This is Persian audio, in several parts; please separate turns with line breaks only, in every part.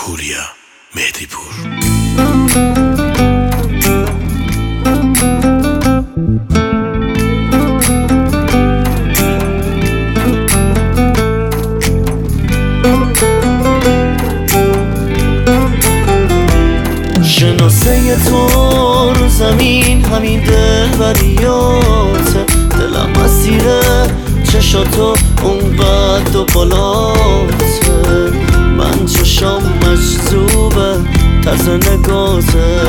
گوریا مهدی پور.
شناسه تو رو زمین همین دلبریاته، دلم مسیر چشاتو اونقدر و بالاته، من چشام مجذوبه طرز نگاته.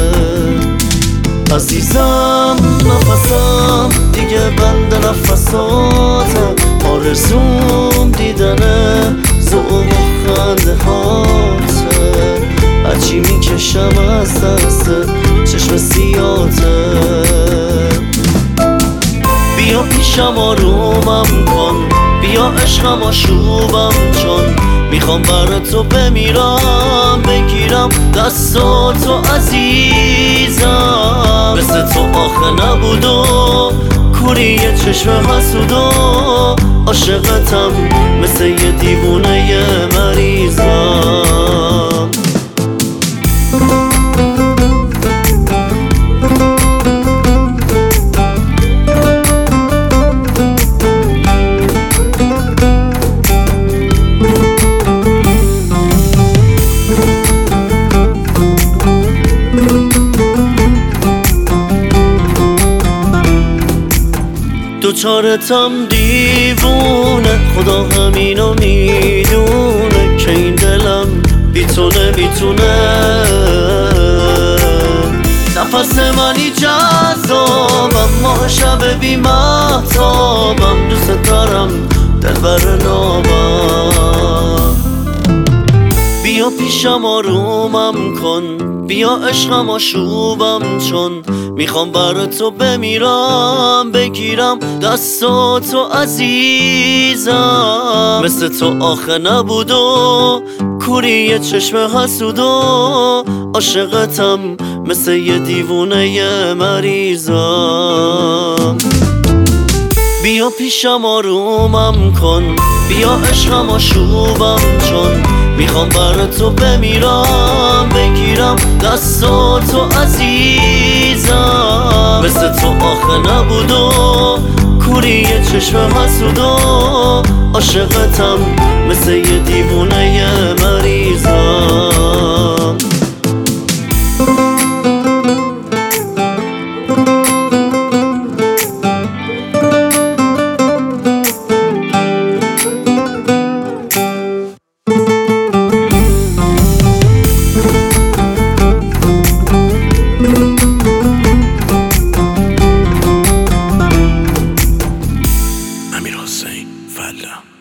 عزیزم نفسم دیگه بند نفساته، آرزوم دیدنه ذوق و خنده هاته، هرچی میکشم از دست چشم سیاته. بیا پیشم آرومم کن، بیا عشقم آشوبم چون میخوام برای تو بمیرم، بگیرم دستاتو عزیزم. مثل تو آخه نبود و کوری چشم حسود و عاشقتم مثل یه دیوونه مریضم. دوچارتم دیوونه، خدا همینو میدونه که این دلم بی تو نمیتونه. نفس منی جذابم، ماه شب بی مهتابم، دوست دارم دلبر نامم. بیا پیشم آرومم کن، بیا عشقم آشوبم چون میخوام برای تو بمیرم، بگیرم دستاتو عزیزم. مثل تو آخه نبود و کوری چشم حسود و عاشقتم مثل یه دیوونه مریضم. بیا پیشم آرومم کن، بیا عشقم آشوبم چون میخوام برای تو بمیرم، بگیرم دستاتو عزیزم. مثل تو آخه نبود و کوری چشم حسود و عاشقتم مثل یه دیوونه مریضم.
امیر حسین فلا.